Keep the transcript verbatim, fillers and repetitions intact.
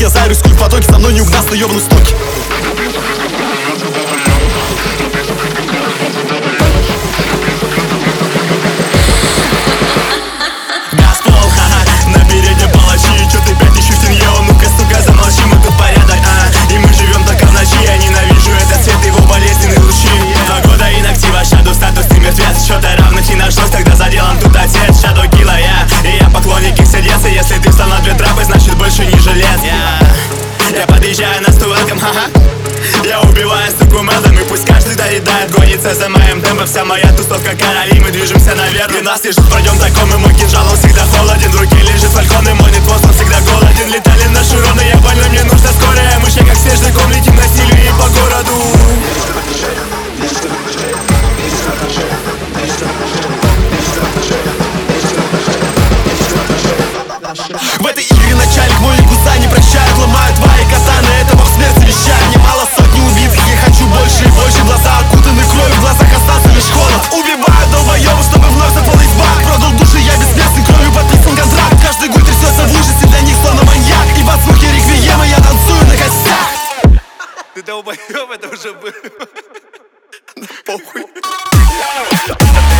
Исчезаю, рискую в потоке, со мной не угнаться, ёбану стоки. Газпол, ха-ха, на переднем палачи. Чё ты пять тысяч в тенье, ну-ка, сука, замолчи, мы тут порядок, а. И мы живем только в ночи, я ненавижу этот цвет, его болезненные лучи. Два года инактива, шаду, статусный мертвец. Чё-то равных не нашлось, тогда за делом тут отец. Шаду килла я, и я поклонник их сердца. Если ты встал на две трапы, значит больше не желез. Я, я подъезжаю на стулком, ха-ха. Я убиваю стуку мелом, и пусть каждый доедает, гонится за моим темпом. Вся моя тусовка короли, мы движемся наверх. И нас лежит, пройдем таком, и мой кинжал, он всегда холоден. В руке лежит фалькон, и мой нетвоз, он всегда голоден. Летали на шуроны, я больной, мне нужна скорая. Мы ще как снежный ком летим на силе и по городу. В этой игре начальник мой гуса не прощают, ломают твои катаны, это бог смерти вещает. Немало сотни убитых, я хочу больше и больше. Глаза окутаны кровью, в глазах остался лишь холод. Убиваю долбоёбов, чтобы вновь заполнить бак. Продал души, я бессмертный, кровью подписан контракт. Каждый гуль трясется в ужасе, для них словно маньяк. И под звуки реквиема я танцую на костях. Ты долбоёб, это уже было. Похуй.